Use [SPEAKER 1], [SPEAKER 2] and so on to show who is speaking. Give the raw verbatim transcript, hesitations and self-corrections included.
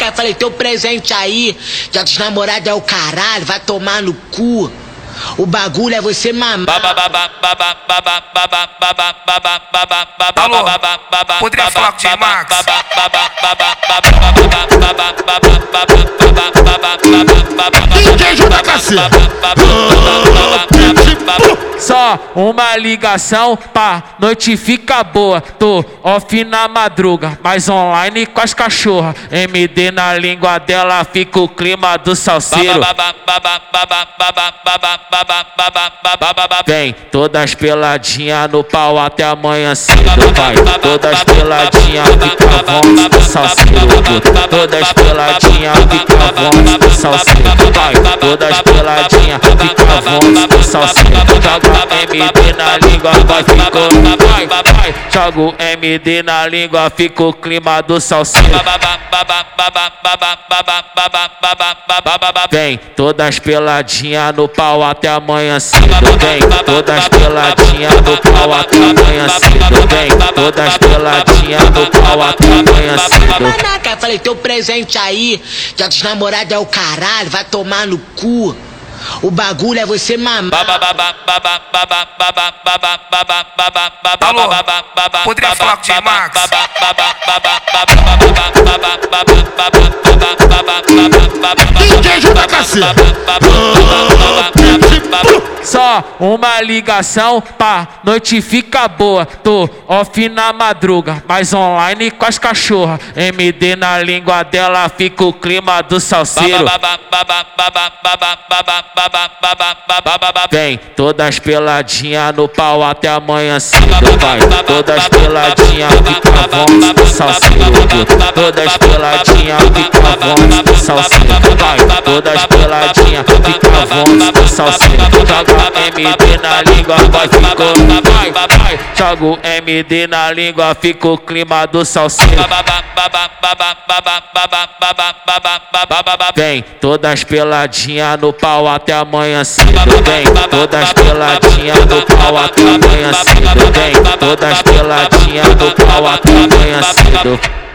[SPEAKER 1] panaca, falei, teu presente aí, já dos namorados é o caralho, vai tomar no cu. O bagulho é você mamar.
[SPEAKER 2] Alô, poderia falar com o J-Max?
[SPEAKER 3] D J J K C.
[SPEAKER 4] Só uma ligação, pá, noite fica boa. Tô off na madruga, mas online com as cachorras. M D na língua dela, fica o clima do salseiro. Vem, todas peladinhas no pau até amanhã cedo. Vai, todas peladinhas, fica vamos do salseiro. Todas peladinhas, fica vamos do salseiro. Vai, todas peladinhas, fica vamos do salseiro. Joga M D na língua, vai, ficou. Vai, vai, joga o M D na língua, fica o clima do salseiro. Vem, todas peladinhas no pau até amanhã cedo. Vem, todas peladinhas no pau até amanhã cedo. Vem, todas peladinhas no pau até amanhã cedo.
[SPEAKER 1] Panaca, falei, teu presente aí, já dos namorados é o caralho, vai tomar no cu. O bagulho é você mamar.
[SPEAKER 2] Alô, poderia falar com o J-Max?
[SPEAKER 3] D J J K C.
[SPEAKER 4] Só uma ligação, pá, noite fica boa. Tô off na madruga, mas online com as cachorras. M D na língua dela, fica o clima do salseiro. Vem, todas peladinhas no pau até amanhã cedo. Vai, todas peladinhas, fica vamos do salseiro. Todas peladinhas, fica vamos do salseiro. Vai, todas peladinhas, fica vamos do salseiro. Joga M D na língua, vai, ficou. Vai, vai, joga o M D na língua, fica o clima do salseiro. Vem, todas peladinhas no pau até amanhã cedo. Vem, todas peladinhas no pau até amanhã cedo. Vem, todas peladinhas no pau até amanhã cedo.